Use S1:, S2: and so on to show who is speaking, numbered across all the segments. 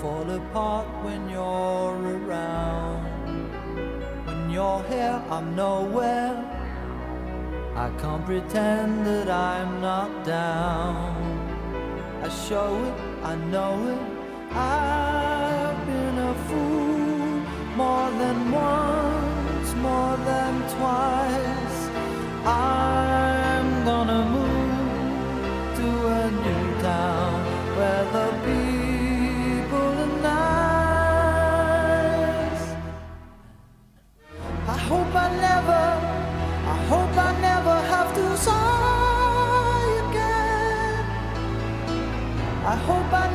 S1: fall apart when you're around. When you're here, I'm nowhere. I can't pretend that I'm not down. I show it, I know it. I've been a fool more than once, more than twice. I'm gonna move to a new town where the people are nice. I hope I never have to sigh again. I hope I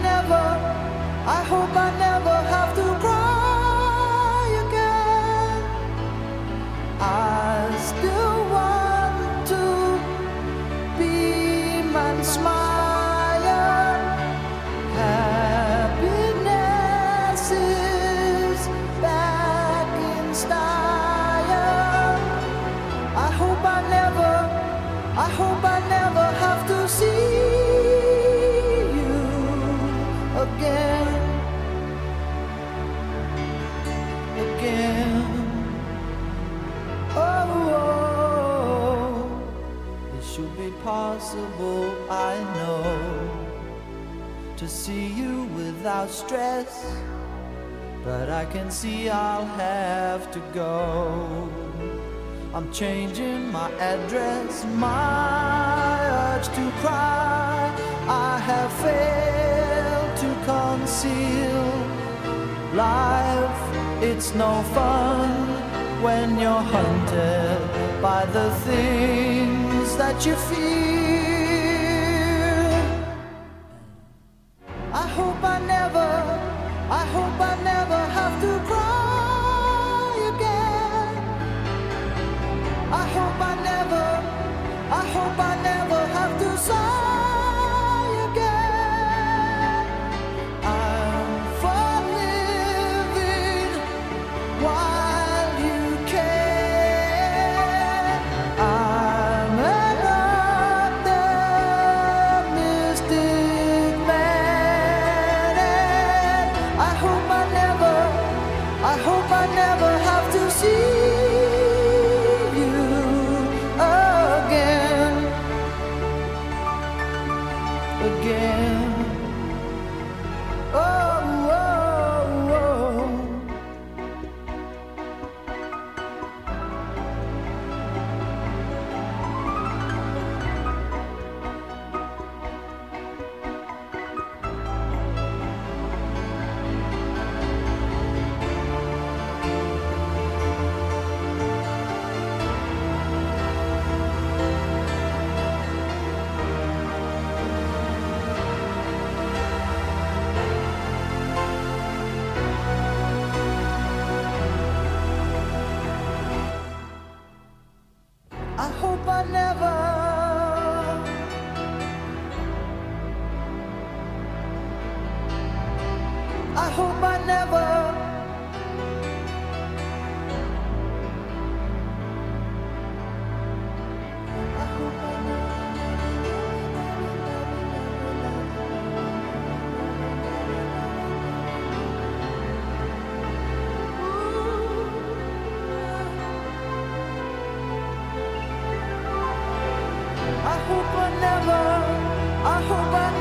S1: never have to cry again. I still want to beam and smile. Happiness is back in style. I hope I never have to see you again. Oh, it should be possible, I know, to see you without stress, but I can see I'll have to go. I'm changing my address, my urge to cry I have failed to conceal. Life, it's no fun when you're hunted by the things that you feel. I hope I never have to cry again. I hope I never have to sigh again. I'm for living while you can. I'm an optimistic man, and I hope I never have to see you again. Oh, oh, oh. I hope I never. I hope I never. I hope I I hope I never